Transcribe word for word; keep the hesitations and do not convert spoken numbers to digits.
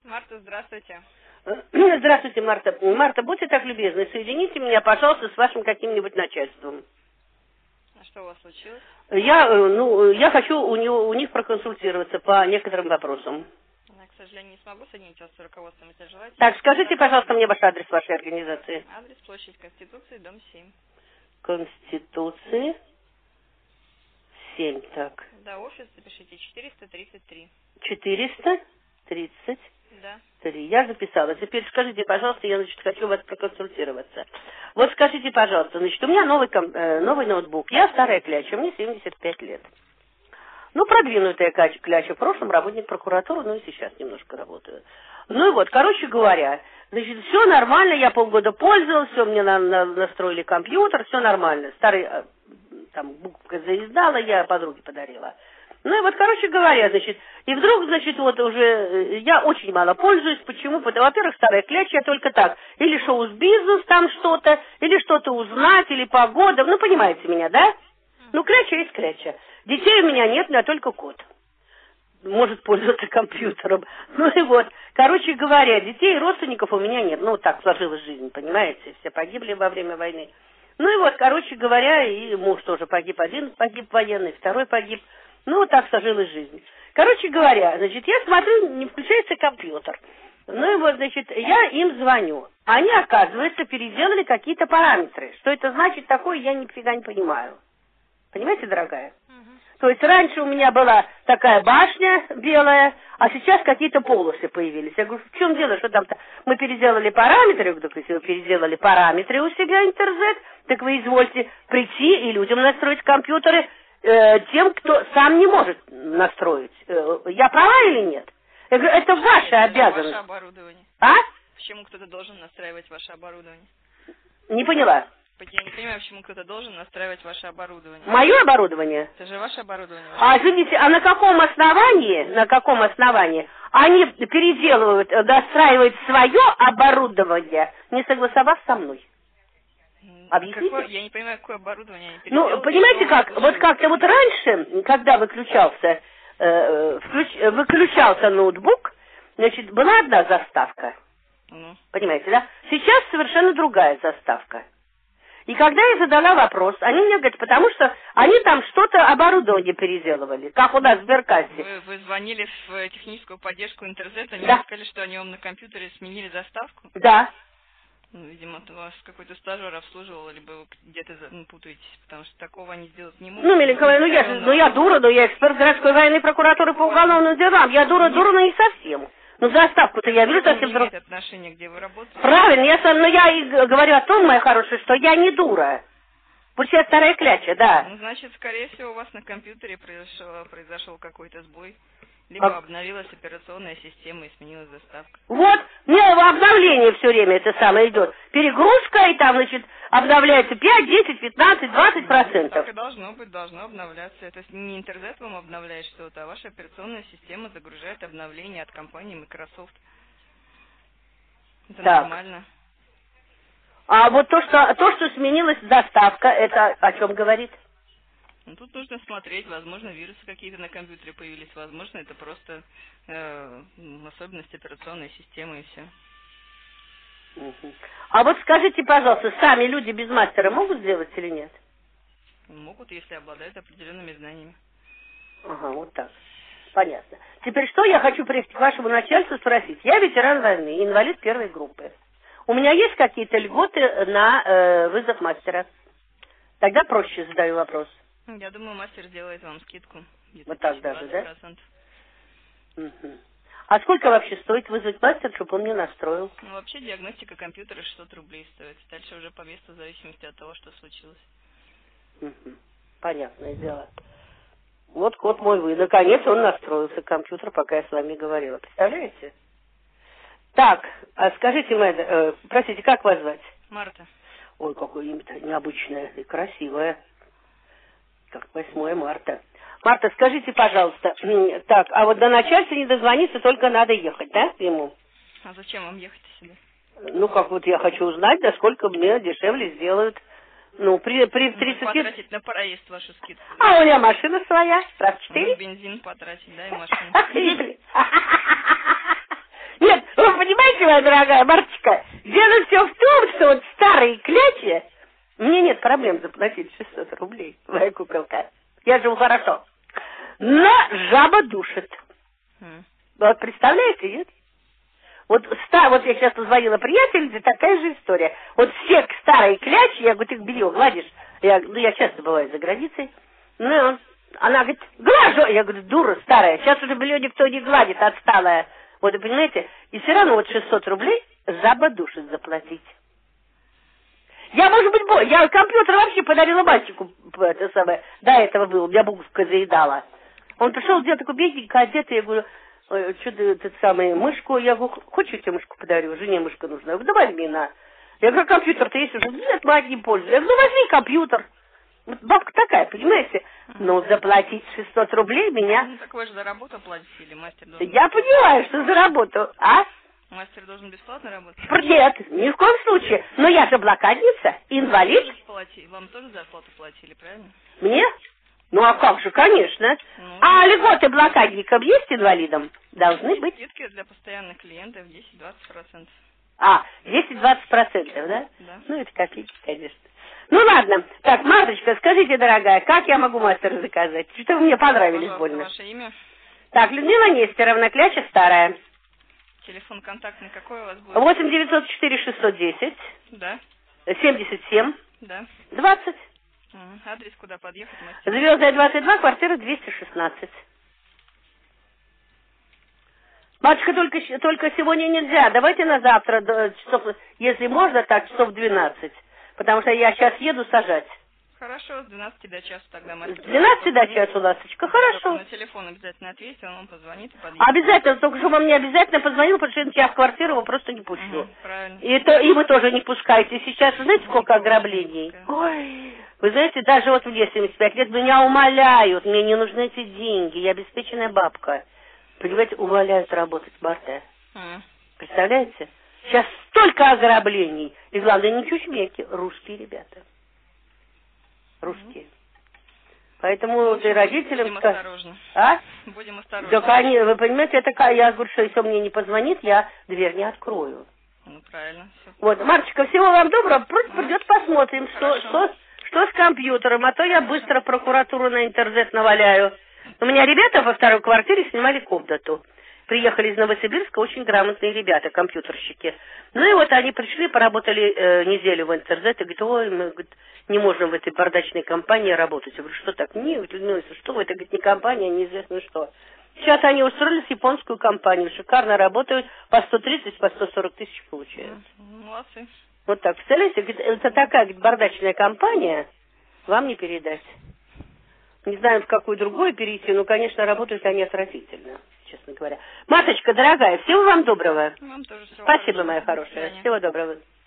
Марта, здравствуйте. Здравствуйте, Марта. Марта, будьте так любезны, соедините меня, пожалуйста, с вашим каким-нибудь начальством. А что у вас случилось? Я, ну, я хочу у, него, у них проконсультироваться по некоторым вопросам. Я, к сожалению, не смогу соединить вас с руководством, если желаете. Так, скажите, пожалуйста, мне ваш адрес вашей организации. Адрес площадь Конституции, дом семь. Конституции, семь, так. Да, офис, запишите, четыреста тридцать три. четыреста тридцать Да. три. Я записала. Теперь скажите, пожалуйста, я, значит, хочу вас проконсультироваться. Вот скажите, пожалуйста, значит, у меня новый, ком- э, новый ноутбук. Я старая кляча, мне семьдесят пять лет. Ну, продвинутая кляча, кляча. В прошлом работник прокуратуры, ну и сейчас немножко работаю. Ну и вот, короче говоря, значит, все нормально, я полгода пользовалась, все, мне на, на, настроили компьютер, все нормально. Старый, э, там, буквка заиздала, я подруге подарила. Ну и вот, короче говоря, значит, и вдруг, значит, вот уже я очень мало пользуюсь. Почему? Потому, во-первых, старая кляча, я только так. Или шоу-бизнес там что-то, или что-то узнать, или погода. Ну, понимаете меня, да? Ну, кляча есть кляча. Детей у меня нет, у меня только кот. Может пользоваться компьютером. Ну и вот, короче говоря, детей и родственников у меня нет. Ну, вот так сложилась жизнь, понимаете? Все погибли во время войны. Ну и вот, короче говоря, и муж тоже погиб. Один погиб военный, второй погиб. Ну, вот так сложилась жизнь. Короче говоря, значит, я смотрю, не включается компьютер. Ну и вот, значит, я им звоню. Они, оказывается, переделали какие-то параметры. Что это значит такое, я нифига не понимаю. Понимаете, дорогая? Угу. То есть раньше у меня была такая башня белая, а сейчас какие-то полосы появились. Я говорю, в чем дело, что там-то? Мы переделали параметры, я говорю, если вы переделали параметры у себя интернет, так вы извольте прийти и людям настроить компьютеры, тем, кто сам не может настроить. Я права или нет? Я говорю, это ваша обязанность. Ваше оборудование. А? Почему кто-то должен настраивать ваше оборудование? Не поняла. Я не понимаю, почему кто-то должен настраивать ваше оборудование. Мое оборудование? Это же ваше оборудование. А, извините, а на каком основании, на каком основании они переделывают, достраивают свое оборудование, не согласовав со мной? Объясните? Какое, я не понимаю, какое оборудование они переделали. Ну, понимаете как, вот как-то вот раньше, когда выключался, э, включ, выключался ноутбук, значит, была одна заставка. Ну. Понимаете, да? Сейчас совершенно другая заставка. И когда я задала вопрос, они мне говорят, потому что они там что-то оборудование переделывали, как у нас в Сберкассе. Вы, вы звонили в техническую поддержку интернета, они да. сказали, что они вам на компьютере сменили заставку? Да. Ну, видимо, вас какой-то стажер обслуживал, либо вы где-то ну, путаетесь, потому что такого они сделать не могут. Ну, Миленькая, ну я, ну я дура, но я эксперт городской военной прокуратуры по уголовным делам. Я дура, дура, но не совсем. Ну, заставку-то я вижу совсем другое. Нет отношения, где вы работаете. Правильно, я сам, но я и говорю о том, моя хорошая, что я не дура. Пусть я старая кляча, да. Ну, значит, скорее всего, у вас на компьютере произошел, произошел какой-то сбой. Либо а... обновилась операционная система и сменилась заставка. Вот, мне обновление все время это самое идет. Перегрузка, и там, значит, обновляется пять, десять, пятнадцать, двадцать процентов. Так и должно быть, должно обновляться. Это не интернет вам обновляет что-то, а ваша операционная система загружает обновления от компании Microsoft. Это так. Нормально. А вот то, что, то, что сменилась заставка, это о чем говорит? Ну, тут нужно смотреть, возможно, вирусы какие-то на компьютере появились, возможно, это просто э, особенность операционной системы и все. Угу. А вот скажите, пожалуйста, сами люди без мастера могут сделать или нет? Могут, если обладают определенными знаниями. Ага, вот так. Понятно. Теперь что я хочу приехать к вашему начальству спросить? Я ветеран войны, инвалид первой группы. У меня есть какие-то льготы на э, вызов мастера? Тогда проще задаю вопрос. Я думаю, мастер сделает вам скидку. Вот так даже, да? Угу. А сколько вообще стоит вызвать мастера, чтобы он мне настроил? Ну, вообще диагностика компьютера шестьсот рублей стоит. Дальше уже по месту в зависимости от того, что случилось. Угу. Понятное дело. Вот кот мой вы. Наконец он настроился, компьютер, пока я с вами говорила. Представляете? Так, а скажите, Мэда, э, простите, как вас звать? Марта. Ой, какое имя-то необычное и красивое. Как восьмое марта. Марта, скажите, пожалуйста, так, а вот до начальства не дозвониться, только надо ехать, да, ему? А зачем вам ехать сюда? Ну, как вот я хочу узнать, да сколько мне дешевле сделают. Ну, при, при тридцати... Потратить на проезд вашу скидку. А у меня машина своя, раз четыре. Ну, бензин потратить, да, и машину. Нет, Видите, моя дорогая Марчика, дело все в том, что вот старые клячи, мне нет проблем заплатить шестьсот рублей, моя куколка. Я живу хорошо. Но жаба душит. Mm. Вот представляете, нет? Вот, ста, вот я сейчас позвонила приятельнице, такая же история. Вот все старые клячи, я говорю, ты их белье гладишь? Я, ну, я часто бываю за границей. Ну, она говорит, глажу. Я говорю, дура старая, сейчас уже белье никто не гладит, отсталая. Вот, вы понимаете, и все равно вот шестьсот рублей жаба душит заплатить. Я, может быть, бо... я компьютер вообще подарила мальчику, это самое, до этого было, у меня буковка заедала. Он пришел, сделал такой бедненько одетый, я говорю, что ты, этот самый, мышку, я говорю, хочешь, я тебе мышку подарю, жене мышка нужна. Я говорю, да возьми, на. Я говорю, компьютер-то есть уже, нет, мать не пользуется. Я говорю, ну возьми компьютер. Вот бабка такая, понимаете? Ну, заплатить шестьсот рублей меня... Ну, так вы же за работу платите, или мастер должен... Я понимаю, что за работу, а? Мастер должен бесплатно работать? Нет, ни в коем случае. Но я же блокадница, инвалид. Вам тоже, Вам тоже зарплату платили, правильно? Мне? Ну, а как же, конечно. Ну, а льготы блокадникам есть инвалидам? Должны быть. Скидки для постоянных клиентов десять-двадцать процентов. А, десять-двадцать процентов, да? Да. Ну, это копейки, конечно. Ну, ладно. Так, Марточка, скажите, дорогая, как я могу мастера заказать? Что вы мне понравились Пожалуйста, больно. Ваше имя? Так, Людмила Нестеровна, кляча старая. Телефон контактный какой у вас будет? восемь девятьсот четыре шестьсот десять. Да. семьдесят семь. Да. двадцать. Угу. Адрес, куда подъехать, мастер? Звездная двадцать два, квартира двести шестнадцать. Матушка, только, только сегодня нельзя. Давайте на завтра, до часов, если можно, так, часов двенадцать. Потому что я сейчас еду сажать. Хорошо, с двенадцати до часу тогда, мастер. С двенадцати до часу, ласточка, хорошо. На телефон обязательно ответьте, он вам позвонит и подъедет. Обязательно, только чтобы он мне обязательно позвонил, потому что я в квартиру его просто не пущу. Угу, правильно. И, то, и вы тоже не пускаете. Сейчас, знаете, сколько ограблений? Ой, вы знаете, даже вот мне семьдесят пять лет меня умоляют, мне не нужны эти деньги, я обеспеченная бабка. Понимаете, умоляют работать, Марта. Угу. Представляете? Сейчас столько ограблений. И главное, не чучмеки, русские ребята. Русские. Поэтому ты родителям... Будем осторожны. А? Будем осторожны. Да, конечно, вы понимаете, это такая, я говорю, что если он мне не позвонит, я дверь не открою. Ну, правильно. Все. Вот, Марчика, всего вам доброго, просто придет, посмотрим, что, что, что с компьютером, а то я быстро прокуратуру на интернет наваляю. У меня ребята во второй квартире снимали комнату. Приехали из Новосибирска очень грамотные ребята, компьютерщики. Ну и вот они пришли, поработали э, неделю в интернете, говорят, ой, мы говорит, не можем в этой бардачной компании работать. Я говорю, что так? Нет, Людмила, что вы, это говорит, не компания, а неизвестно что. Сейчас они устроились в японскую компанию, шикарно работают, по сто тридцать, по сто сорок тысяч получают. Молодцы. Вот так, представляете, говорит, это такая говорит, бардачная компания, вам не передать. Не знаю, в какую другую перейти, но, конечно, работают они отвратительно, честно говоря. Маточка, дорогая, всего вам доброго. Вам тоже всего Спасибо, хорошего. моя хорошая. Всего доброго.